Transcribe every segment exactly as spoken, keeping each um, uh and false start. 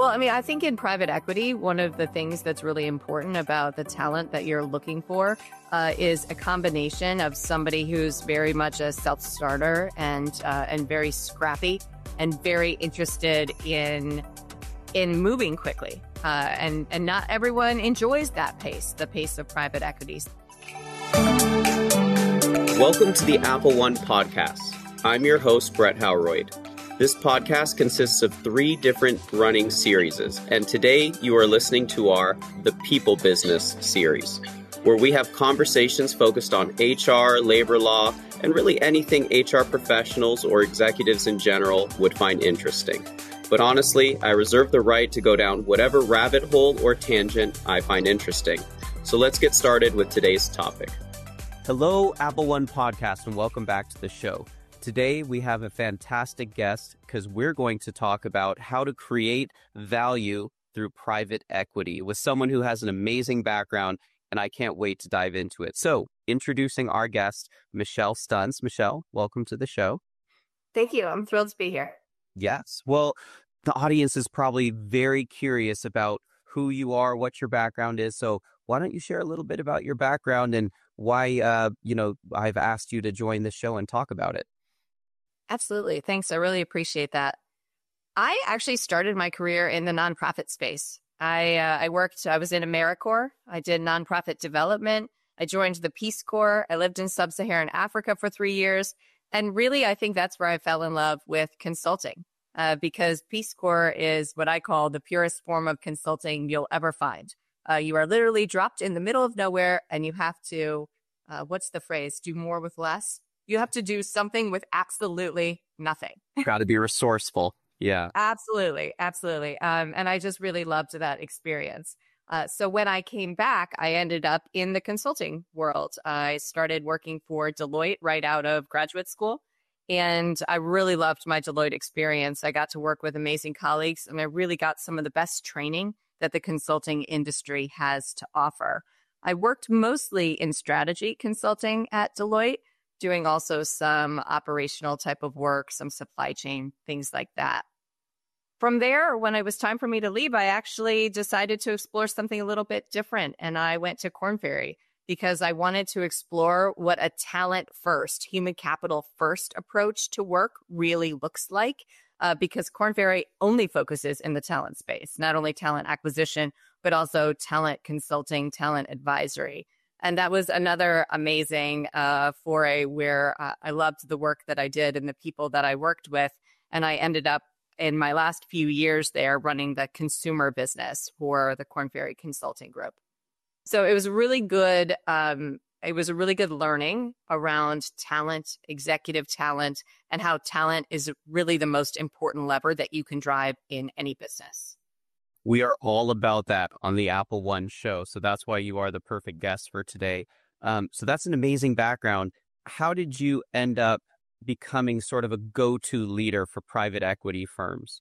Well, I mean, I think in private equity, one of the things that's really important about the talent that you're looking for uh, is a combination of somebody who's very much a self-starter and uh, and very scrappy and very interested in in moving quickly. Uh, and and not everyone enjoys that pace, the pace of private equities. Welcome to the Apple One podcast. I'm your host, Brett Howroyd. This podcast consists of three different running series, and today you are listening to our The People Business series, where we have conversations focused on H R, labor law, and really anything H R professionals or executives in general would find interesting. But honestly, I reserve the right to go down whatever rabbit hole or tangent I find interesting. So let's get started with today's topic. Hello, Apple One podcast, and welcome back to the show. Today, we have a fantastic guest because we're going to talk about how to create value through private equity with someone who has an amazing background, and I can't wait to dive into it. So, introducing our guest, Michelle Stuntz. Michelle, welcome to the show. Thank you. I'm thrilled to be here. Yes. Well, the audience is probably very curious about who you are, what your background is. So why don't you share a little bit about your background and why, uh, you know, I've asked you to join the show and talk about it. Absolutely. Thanks. I really appreciate that. I actually started my career in the nonprofit space. I uh, I worked, I was in AmeriCorps. I did nonprofit development. I joined the Peace Corps. I lived in sub-Saharan Africa for three years. And really, I think that's where I fell in love with consulting uh, because Peace Corps is what I call the purest form of consulting you'll ever find. Uh, you are literally dropped in the middle of nowhere and you have to, uh, what's the phrase, do more with less? You have to do something with absolutely nothing. Got to be resourceful. Yeah. Absolutely. Absolutely. Um, and I just really loved that experience. Uh, so when I came back, I ended up in the consulting world. I started working for Deloitte right out of graduate school. And I really loved my Deloitte experience. I got to work with amazing colleagues, and I really got some of the best training that the consulting industry has to offer. I worked mostly in strategy consulting at Deloitte, doing also some operational type of work, some supply chain, things like that. From there, when it was time for me to leave, I actually decided to explore something a little bit different. And I went to Korn Ferry because I wanted to explore what a talent first, human capital first approach to work really looks like. Uh, because Korn Ferry only focuses in the talent space, not only talent acquisition, but also talent consulting, talent advisory. And that was another amazing uh, foray where uh, I loved the work that I did and the people that I worked with. And I ended up in my last few years there running the consumer business for the Korn Ferry Consulting Group. So it was really good. Um, it was a really good learning around talent, executive talent, and how talent is really the most important lever that you can drive in any business. We are all about that on the Apple One show. So that's why you are the perfect guest for today. Um, so that's an amazing background. How did you end up becoming sort of a go-to leader for private equity firms?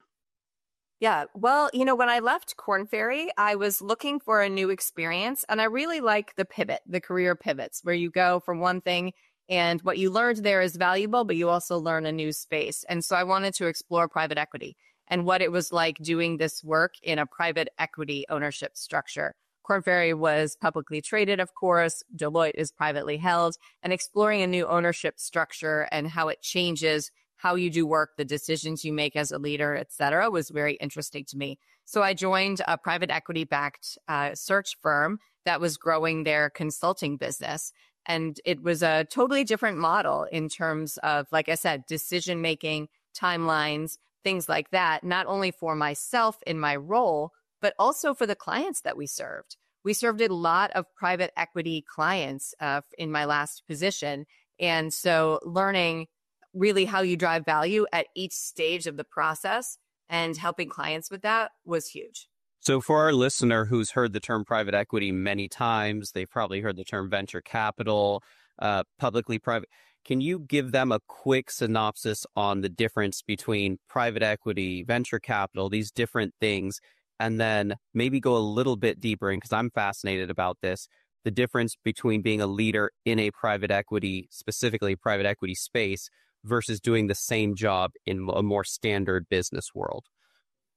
Yeah, well, you know, when I left Korn Ferry, I was looking for a new experience. And I really like the pivot, the career pivots, where you go from one thing and what you learned there is valuable, but you also learn a new space. And so I wanted to explore private equity and what it was like doing this work in a private equity ownership structure. Korn Ferry was publicly traded, of course. Deloitte is privately held, and exploring a new ownership structure and how it changes how you do work, the decisions you make as a leader, et cetera, was very interesting to me. So I joined a private equity-backed uh, search firm that was growing their consulting business. And it was a totally different model in terms of, like I said, decision-making, timelines, things like that, not only for myself in my role, but also for the clients that we served. We served a lot of private equity clients uh, in my last position. And so learning really how you drive value at each stage of the process and helping clients with that was huge. So for our listener who's heard the term private equity many times, they've probably heard the term venture capital, uh, publicly private. Can you give them a quick synopsis on the difference between private equity, venture capital, these different things, and then maybe go a little bit deeper in, because I'm fascinated about this, the difference between being a leader in a private equity, specifically private equity space, versus doing the same job in a more standard business world?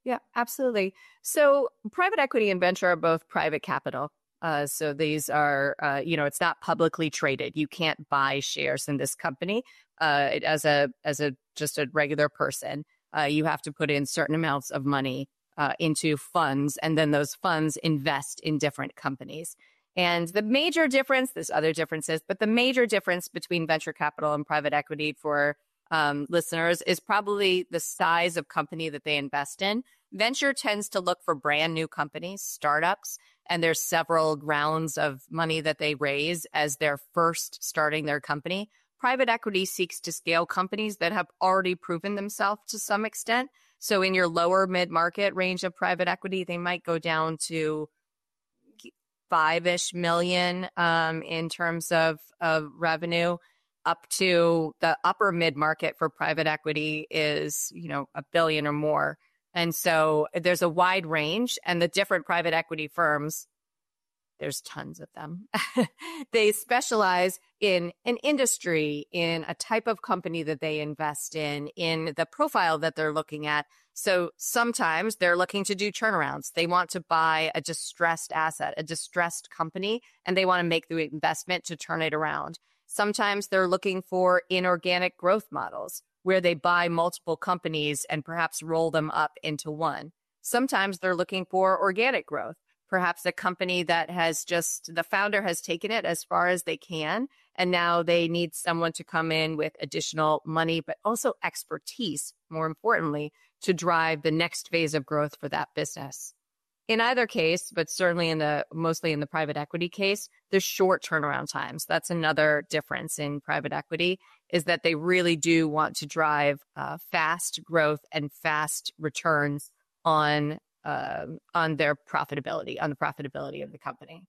Yeah, absolutely. So private equity and venture are both private capital. Uh, so these are, uh, you know, it's not publicly traded. You can't buy shares in this company uh, it- as a as a just a regular person. Uh, you have to put in certain amounts of money uh, into funds, and then those funds invest in different companies. And the major difference, there's other differences, but the major difference between venture capital and private equity for um, listeners is probably the size of company that they invest in. Venture tends to look for brand new companies, startups, and there's several rounds of money that they raise as they're first starting their company. Private equity seeks to scale companies that have already proven themselves to some extent. So in your lower mid-market range of private equity, they might go down to five-ish million um, in terms of, of revenue, up to the upper mid-market for private equity is, you know, a billion or more. And so there's a wide range, and the different private equity firms, there's tons of them. They specialize in an industry, in a type of company that they invest in, in the profile that they're looking at. So sometimes they're looking to do turnarounds. They want to buy a distressed asset, a distressed company, and they want to make the investment to turn it around. Sometimes they're looking for inorganic growth models where they buy multiple companies and perhaps roll them up into one. Sometimes they're looking for organic growth, perhaps a company that has just, the founder has taken it as far as they can, and now they need someone to come in with additional money, but also expertise, more importantly, to drive the next phase of growth for that business. In either case, but certainly in the mostly in the private equity case, there's short turnaround times. That's another difference in private equity, is that they really do want to drive uh, fast growth and fast returns on uh, on their profitability, on the profitability of the company.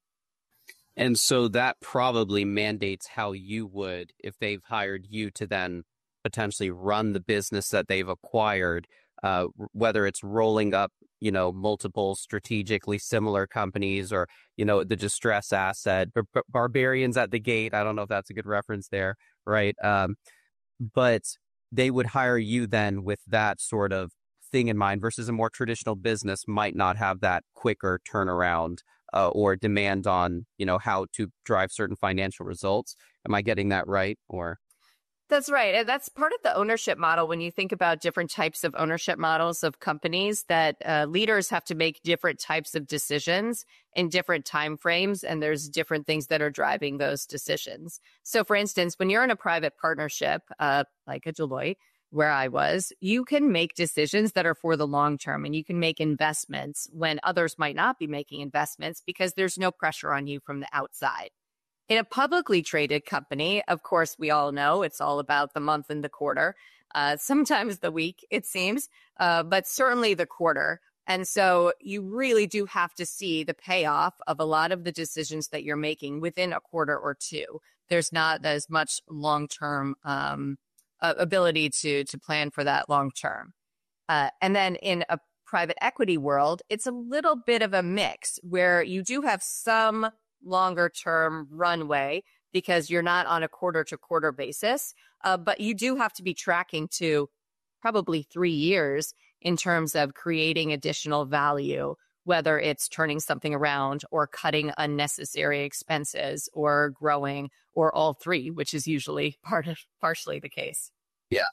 And so that probably mandates how you would, if they've hired you to then potentially run the business that they've acquired, uh, whether it's rolling up, you know, multiple strategically similar companies, or, you know, the distress asset, bar- barbarians at the gate. I don't know if that's a good reference there, right? Um, but they would hire you then with that sort of thing in mind, versus a more traditional business might not have that quicker turnaround uh, or demand on, you know, how to drive certain financial results. Am I getting that right? Or That's right. And that's part of the ownership model. When you think about different types of ownership models of companies, that uh, leaders have to make different types of decisions in different time frames, and there's different things that are driving those decisions. So for instance, when you're in a private partnership, uh, like a Deloitte, where I was, you can make decisions that are for the long term, and you can make investments when others might not be making investments because there's no pressure on you from the outside. In a publicly traded company, of course, we all know it's all about the month and the quarter, uh, sometimes the week, it seems, uh, but certainly the quarter. And so you really do have to see the payoff of a lot of the decisions that you're making within a quarter or two. There's not as much long-term um, uh, ability to, to plan for that long-term. Uh, and then in a private equity world, it's a little bit of a mix where you do have some longer term runway because you're not on a quarter to quarter basis. Uh, but you do have to be tracking to probably three years in terms of creating additional value, whether it's turning something around or cutting unnecessary expenses or growing, or all three, which is usually part of partially the case. Yeah.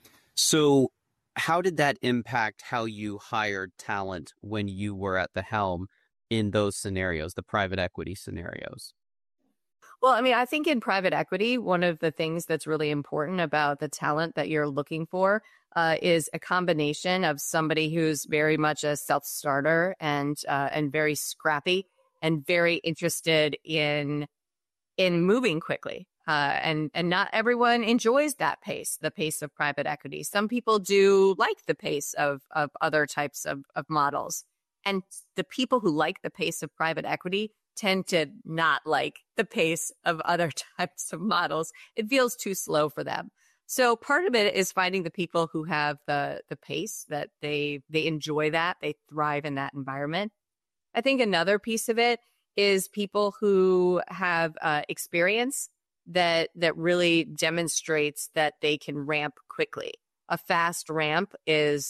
So how did that impact how you hired talent when you were at the helm in those scenarios, the private equity scenarios? Well, I mean, I think in private equity, one of the things that's really important about the talent that you're looking for uh, is a combination of somebody who's very much a self-starter and uh, and very scrappy and very interested in in moving quickly. Uh, and and not everyone enjoys that pace, the pace of private equity. Some people do like the pace of of other types of, of models. And the people who like the pace of private equity tend to not like the pace of other types of models. It feels too slow for them. So part of it is finding the people who have the the pace, that they they enjoy that, they thrive in that environment. I think another piece of it is people who have uh, experience that that really demonstrates that they can ramp quickly. A fast ramp is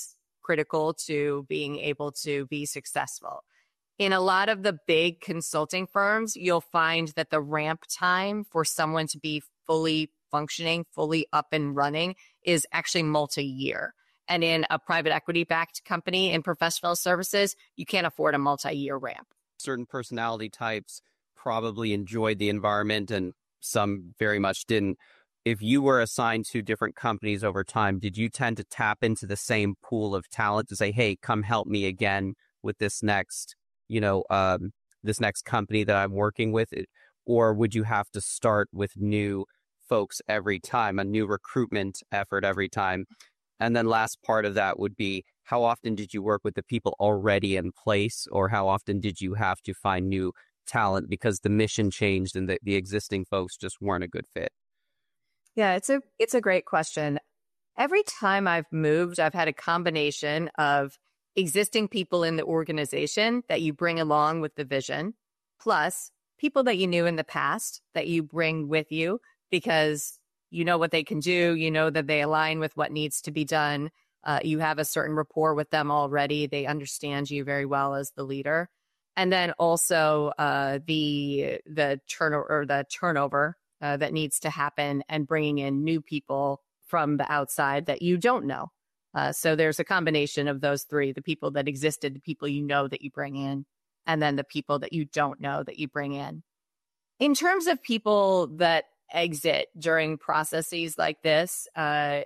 critical to being able to be successful. In a lot of the big consulting firms, you'll find that the ramp time for someone to be fully functioning, fully up and running is actually multi-year. And in a private equity-backed company in professional services, you can't afford a multi-year ramp. Certain personality types probably enjoyed the environment and some very much didn't. If you were assigned to different companies over time, did you tend to tap into the same pool of talent to say, hey, come help me again with this next, you know, um, this next company that I'm working with? Or would you have to start with new folks every time, a new recruitment effort every time? And then last part of that would be, how often did you work with the people already in place, or how often did you have to find new talent because the mission changed and the, the existing folks just weren't a good fit? Yeah, it's a it's a great question. Every time I've moved, I've had a combination of existing people in the organization that you bring along with the vision, plus people that you knew in the past that you bring with you because you know what they can do, you know that they align with what needs to be done. Uh, you have a certain rapport with them already. They understand you very well as the leader. And then also uh, the the turnover or the turnover uh, that needs to happen, and bringing in new people from the outside that you don't know. Uh, so there's a combination of those three: the people that existed, the people you know that you bring in, and then the people that you don't know that you bring in. In terms of people that exit during processes like this, uh,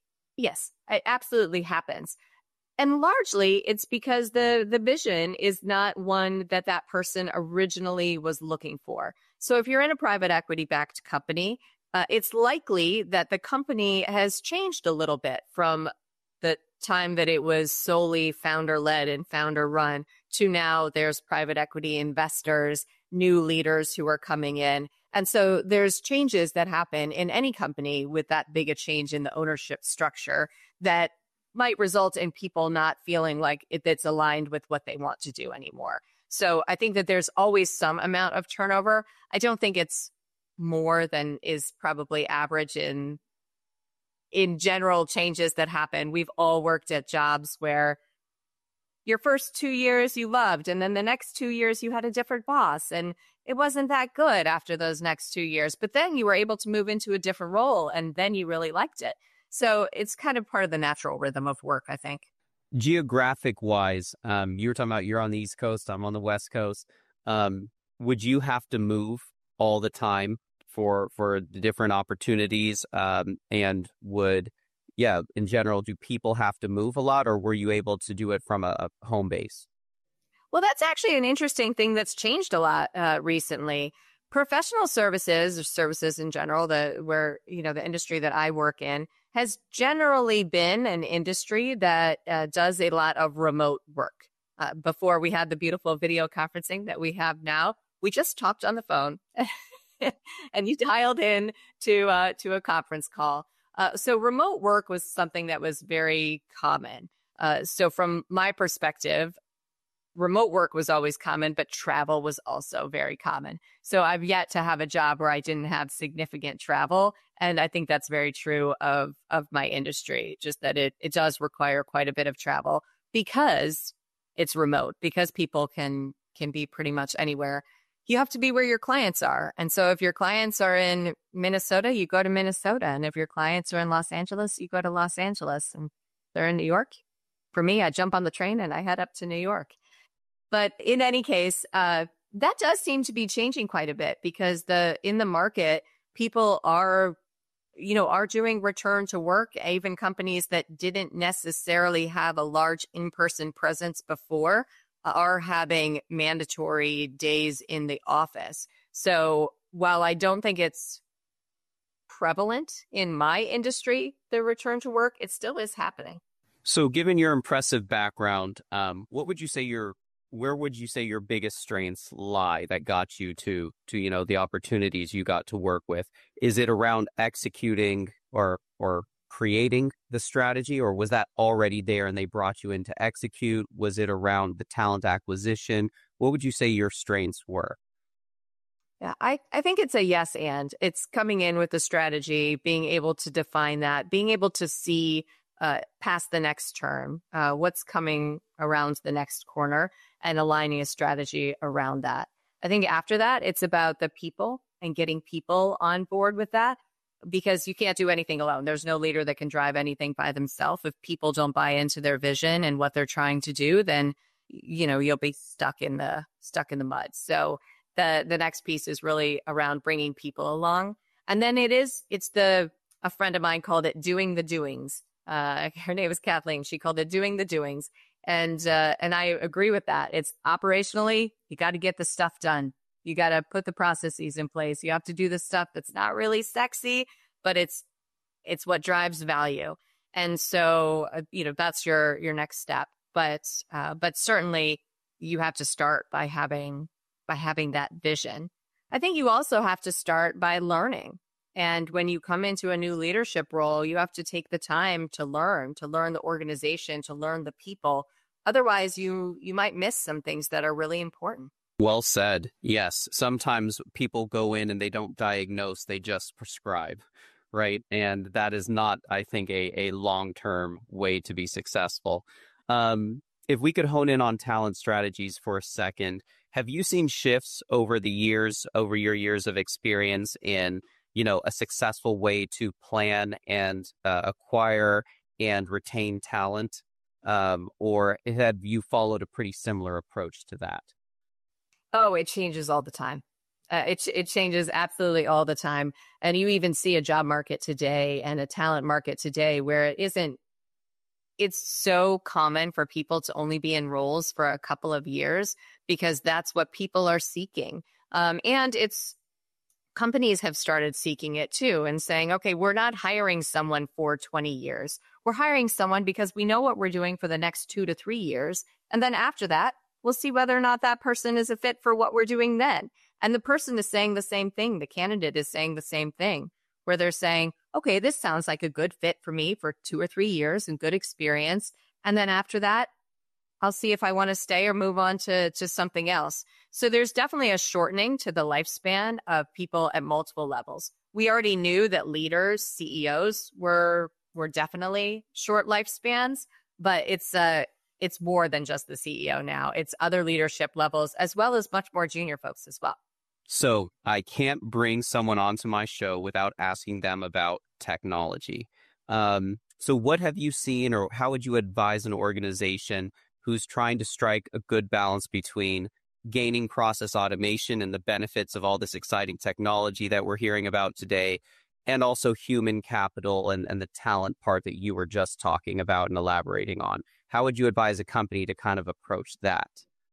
yes, it absolutely happens. And largely it's because the, the vision is not one that that person originally was looking for. So if you're in a private equity backed company, uh, it's likely that the company has changed a little bit from the time that it was solely founder led and founder run to now there's private equity investors, new leaders who are coming in. And so there's changes that happen in any company with that big a change in the ownership structure that might result in people not feeling like it, it's aligned with what they want to do anymore. So I think that there's always some amount of turnover. I don't think it's more than is probably average in in general changes that happen. We've all worked at jobs where your first two years you loved, and then the next two years you had a different boss, and it wasn't that good after those next two years. But then you were able to move into a different role, and then you really liked it. So it's kind of part of the natural rhythm of work, I think. Geographic wise, um, you were talking about you're on the East Coast, I'm on the West Coast. Um, would you have to move all the time for for the different opportunities? Um, and would, yeah, in general, do people have to move a lot, or were you able to do it from a, a home base? Well, that's actually an interesting thing that's changed a lot uh, recently. Professional services, or services in general, the where you know the industry that I work in, has generally been an industry that uh, does a lot of remote work. Uh, before we had the beautiful video conferencing that we have now, we just talked on the phone and you dialed in to uh, to a conference call. Uh, so remote work was something that was very common. Uh, so from my perspective, remote work was always common, but travel was also very common. So I've yet to have a job where I didn't have significant travel. And I think that's very true of, of my industry, just that it, it does require quite a bit of travel because it's remote, because people can, can be pretty much anywhere. You have to be where your clients are. And so if your clients are in Minnesota, you go to Minnesota. And if your clients are in Los Angeles, you go to Los Angeles. And they're in New York. For me, I jump on the train and I head up to New York. But in any case, uh, that does seem to be changing quite a bit because the in the market, people are, you know, are doing return to work. Even companies that didn't necessarily have a large in-person presence before are having mandatory days in the office. So while I don't think it's prevalent in my industry, the return to work, it still is happening. So given your impressive background, um, what would you say your where would you say your biggest strengths lie that got you to, to, you know, the opportunities you got to work with? Is it around executing or, or creating the strategy, or was that already there and they brought you in to execute? Was it around the talent acquisition? What would you say your strengths were? Yeah, I, I think it's a yes and. It's coming in with the strategy, being able to define that, being able to see uh, past the next term, uh, what's coming around the next corner, and aligning a strategy around that. I think after that, it's about the people and getting people on board with that, because you can't do anything alone. There's no leader that can drive anything by themselves. If people don't buy into their vision and what they're trying to do, then, you know, you'll be stuck in the stuck in the mud. So the the next piece is really around bringing people along. And then it is, it's the, a friend of mine called it doing the doings. Uh, her name is Kathleen. She called it doing the doings. And, uh, and I agree with that. It's operationally, you got to get the stuff done. You got to put the processes in place. You have to do the stuff that's not really sexy, but it's, it's what drives value. And so, uh, you know, that's your, your next step. But, uh, but certainly you have to start by having, by having that vision. I think you also have to start by learning. And when you come into a new leadership role, you have to take the time to learn, to learn the organization, to learn the people. Otherwise, you you might miss some things that are really important. Well said. Yes. Sometimes people go in and they don't diagnose, they just prescribe, right? And that is not, I think, a, a long-term way to be successful. Um, if we could hone in on talent strategies for a second, have you seen shifts over the years, over your years of experience in, you know, a successful way to plan and uh, acquire and retain talent? Um, or have you followed a pretty similar approach to that? Oh, it changes all the time. Uh, it it changes absolutely all the time. And you even see a job market today and a talent market today where it isn't, it's so common for people to only be in roles for a couple of years because that's what people are seeking. Um, and it's, companies have started seeking it too and saying, okay, we're not hiring someone for twenty years. We're hiring someone because we know what we're doing for the next two to three years. And then after that, we'll see whether or not that person is a fit for what we're doing then. And the person is saying the same thing. The candidate is saying the same thing, where they're saying, okay, this sounds like a good fit for me for two or three years and good experience. And then after that, I'll see if I want to stay or move on to, to something else. So there's definitely a shortening to the lifespan of people at multiple levels. We already knew that leaders, C E Os were were definitely short lifespans, but it's uh it's more than just the C E O now. It's other leadership levels as well as much more junior folks as well. So I can't bring someone onto my show without asking them about technology. Um, so what have you seen, or how would you advise an organization who's trying to strike a good balance between gaining process automation and the benefits of all this exciting technology that we're hearing about today, and also human capital and, and the talent part that you were just talking about and elaborating on? How would you advise a company to kind of approach that?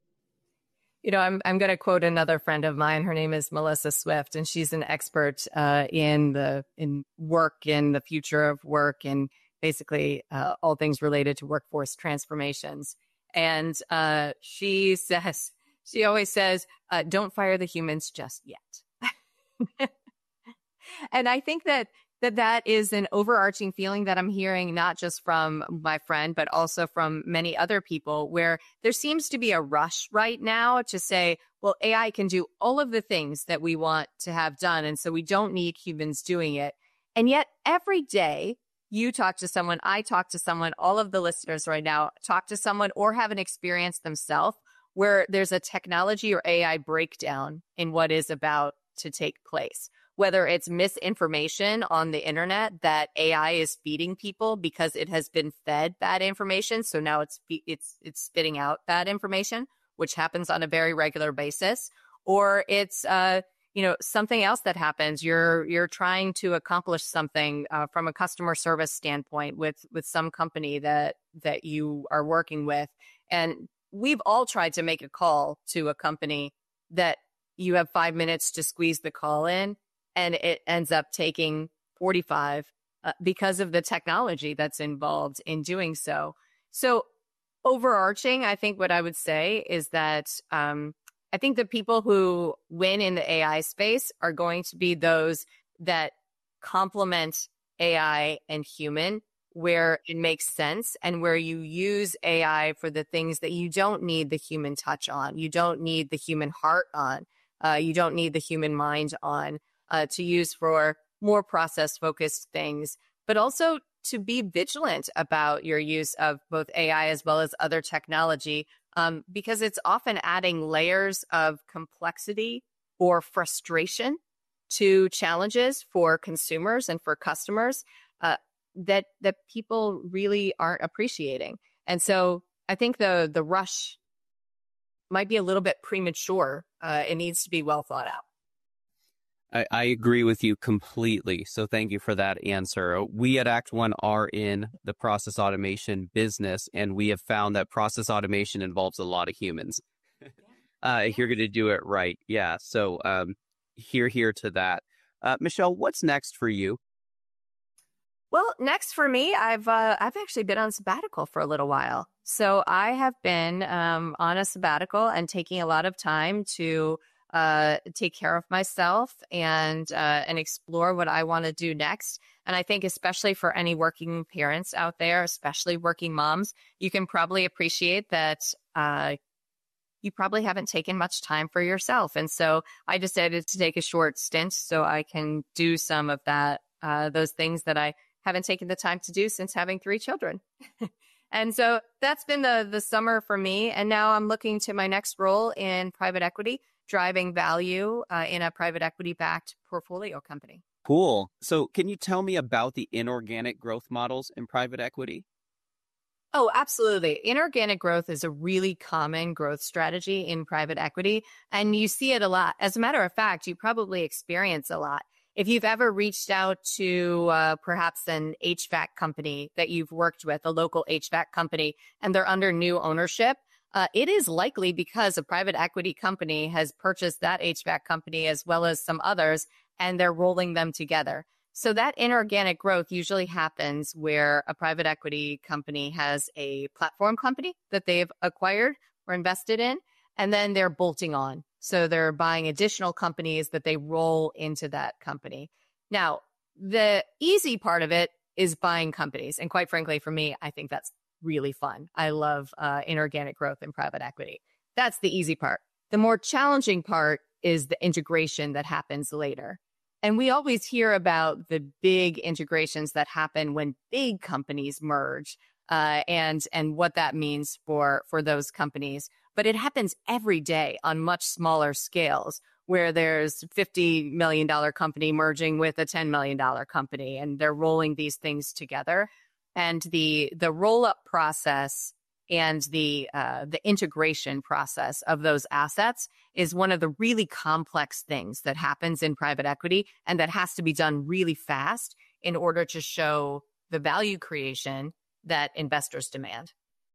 You know, I'm I'm going to quote another friend of mine. Her name is Melissa Swift, and she's an expert uh, in the in work, in the future of work, and basically uh, all things related to workforce transformations. And uh, she says, she always says, uh, don't fire the humans just yet. And I think that, that that is an overarching feeling that I'm hearing, not just from my friend, but also from many other people, where there seems to be a rush right now to say, well, A I can do all of the things that we want to have done. And so we don't need humans doing it. And yet every day, you talk to someone, I talk to someone, all of the listeners right now talk to someone or have an experience themselves where there's a technology or A I breakdown in what is about to take place. Whether it's misinformation on the internet that A I is feeding people because it has been fed bad information, so now it's it's it's spitting out bad information, which happens on a very regular basis, or it's uh you know, something else that happens. You're you're trying to accomplish something uh, from a customer service standpoint with with some company that that you are working with, and we've all tried to make a call to a company that you have five minutes to squeeze the call in, and it ends up taking forty-five uh, because of the technology that's involved in doing so. So overarching, I think what I would say is that um, I think the people who win in the A I space are going to be those that complement A I and human, where it makes sense and where you use A I for the things that you don't need the human touch on. You don't need the human heart on. Uh, you don't need the human mind on uh, to use for more process-focused things, but also to be vigilant about your use of both A I as well as other technology, um, because it's often adding layers of complexity or frustration to challenges for consumers and for customers uh, that that people really aren't appreciating. And so I think the the rush might be a little bit premature. Uh, it needs to be well thought out. I, I agree with you completely. So thank you for that answer. We at Act One are in the process automation business, and we have found that process automation involves a lot of humans. uh, if you're going to do it right. Yeah. So um, here, here to that. Uh, Michelle, what's next for you? Well, next for me, I've uh, I've actually been on sabbatical for a little while. So I have been um, on a sabbatical and taking a lot of time to uh, take care of myself and uh, and explore what I want to do next. And I think especially for any working parents out there, especially working moms, you can probably appreciate that uh, you probably haven't taken much time for yourself. And so I decided to take a short stint so I can do some of that, uh, those things that I haven't taken the time to do since having three children. And so that's been the the summer for me. And now I'm looking to my next role in private equity, driving value uh, in a private equity backed portfolio company. Cool. So can you tell me about the inorganic growth models in private equity? Oh, absolutely. Inorganic growth is a really common growth strategy in private equity, and you see it a lot. As a matter of fact, you probably experience a lot. If you've ever reached out to uh, perhaps an H V A C company that you've worked with, a local H V A C company, and they're under new ownership, uh, it is likely because a private equity company has purchased that H V A C company as well as some others, and they're rolling them together. So that inorganic growth usually happens where a private equity company has a platform company that they've acquired or invested in, and then they're bolting on. So they're buying additional companies that they roll into that company. Now, the easy part of it is buying companies. And quite frankly, for me, I think that's really fun. I love uh, inorganic growth in private equity. That's the easy part. The more challenging part is the integration that happens later. And we always hear about the big integrations that happen when big companies merge uh, and and what that means for, for those companies. But it happens every day on much smaller scales where there's fifty million dollars company merging with a ten million dollars company, and they're rolling these things together. And the the roll-up process and the uh, the integration process of those assets is one of the really complex things that happens in private equity, and that has to be done really fast in order to show the value creation that investors demand.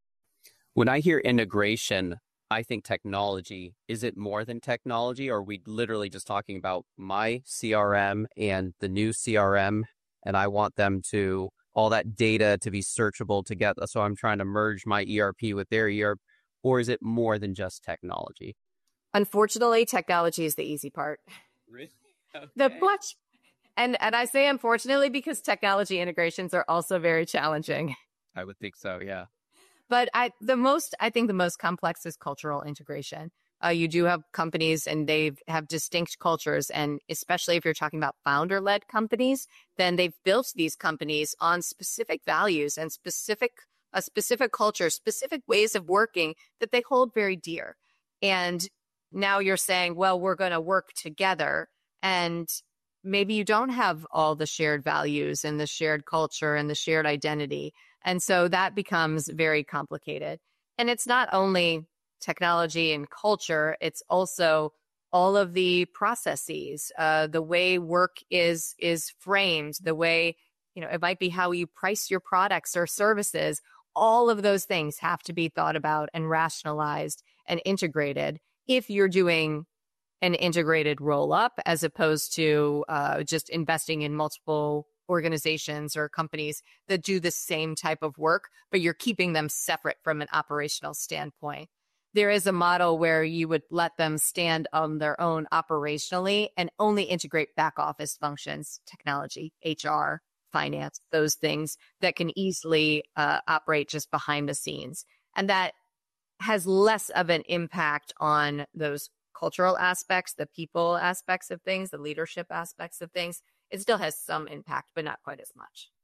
When I hear integration, I think technology. Is it more than technology, or are we literally just talking about my C R M and the new C R M, and I want them to, all that data to be searchable together, so I'm trying to merge my E R P with their E R P, or is it more than just technology? Unfortunately, technology is the easy part. Really? Okay. The much, and, and I say unfortunately because technology integrations are also very challenging. I would think so, yeah. But I, the most, I think the most complex is cultural integration. Uh, you do have companies and they have distinct cultures. And especially if you're talking about founder-led companies, then they've built these companies on specific values and specific, a specific culture, specific ways of working that they hold very dear. And now you're saying, well, we're going to work together. And maybe you don't have all the shared values and the shared culture and the shared identity. And so that becomes very complicated. And it's not only technology and culture, it's also all of the processes, uh, the way work is is framed, the way, you know, it might be how you price your products or services. All of those things have to be thought about and rationalized and integrated if you're doing an integrated roll-up as opposed to uh, just investing in multiple organizations or companies that do the same type of work, but you're keeping them separate from an operational standpoint. There is a model where you would let them stand on their own operationally and only integrate back office functions, technology, H R, finance, those things that can easily uh, operate just behind the scenes. And that has less of an impact on those cultural aspects, the people aspects of things, the leadership aspects of things. It still has some impact, but not quite as much.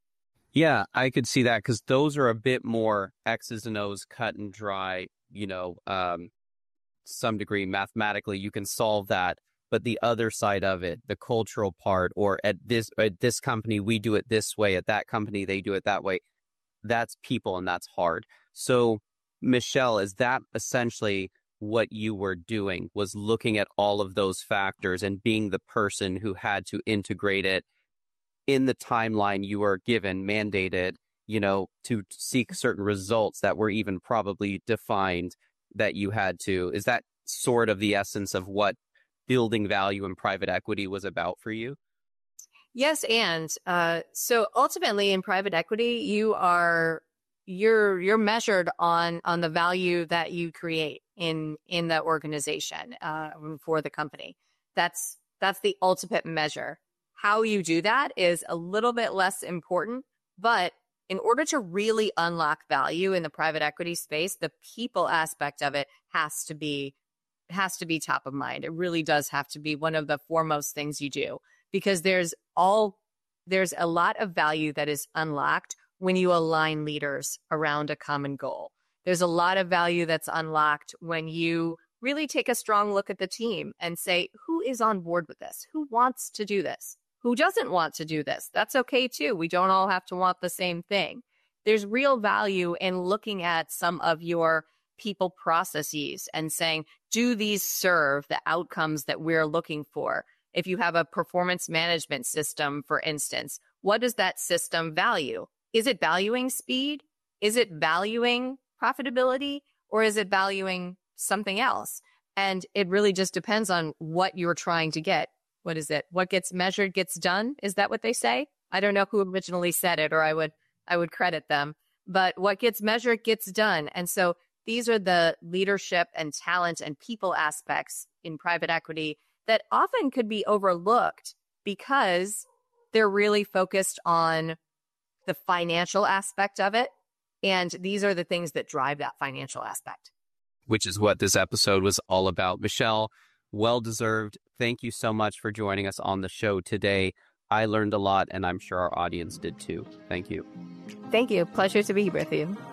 Yeah, I could see that because those are a bit more X's and O's, cut and dry, you know, um, some degree mathematically you can solve that. But the other side of it, the cultural part, or at this at this company, we do it this way. At that company, they do it that way. That's people and that's hard. So, Michelle, is that essentially what you were doing, was looking at all of those factors and being the person who had to integrate it in the timeline you were given, mandated, you know, to seek certain results that were even probably defined that you had to? Is that sort of the essence of what building value in private equity was about for you? Yes, and uh, so ultimately in private equity, you are you're you're measured on on the value that you create in in the organization uh, for the company. That's that's the ultimate measure. How you do that is a little bit less important, but in order to really unlock value in the private equity space, the people aspect of it has to be has to be top of mind. It really does have to be one of the foremost things you do, because there's all there's a lot of value that is unlocked when you align leaders around a common goal. There's a lot of value that's unlocked when you really take a strong look at the team and say, who is on board with this? Who wants to do this? Who doesn't want to do this? That's okay too. We don't all have to want the same thing. There's real value in looking at some of your people processes and saying, do these serve the outcomes that we're looking for? If you have a performance management system, for instance, what does that system value? Is it valuing speed? Is it valuing profitability? Or is it valuing something else? And it really just depends on what you're trying to get. What is it? What gets measured gets done. Is that what they say? I don't know who originally said it, or I would I would credit them. But what gets measured gets done. And so these are the leadership and talent and people aspects in private equity that often could be overlooked because they're really focused on the financial aspect of it. And these are the things that drive that financial aspect. Which is what this episode was all about. Michelle, well-deserved. Thank you so much for joining us on the show today. I learned a lot, and I'm sure our audience did too. Thank you. Thank you. Pleasure to be with you.